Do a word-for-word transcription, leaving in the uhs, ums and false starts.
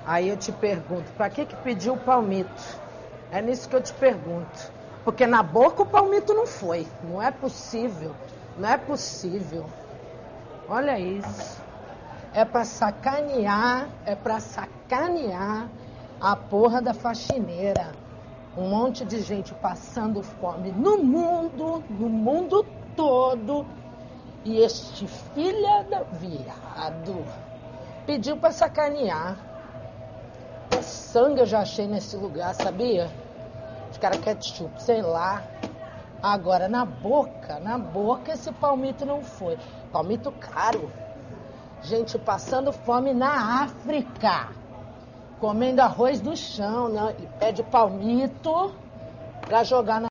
Aí eu te pergunto, pra que que pediu o palmito? É nisso que eu te pergunto. Porque na boca o palmito não foi. Não é possível. Não é possível. Olha isso. É pra sacanear, é pra sacanear a porra da faxineira. Um monte de gente passando fome no mundo, no mundo todo. E este filha da viado pediu pra sacanear. O sangue eu já achei nesse lugar, sabia? Os caras ketchup, sei lá. Agora, na boca, na boca esse palmito não foi. Palmito caro. Gente passando fome na África. Comendo arroz do chão, né? E pede palmito pra jogar na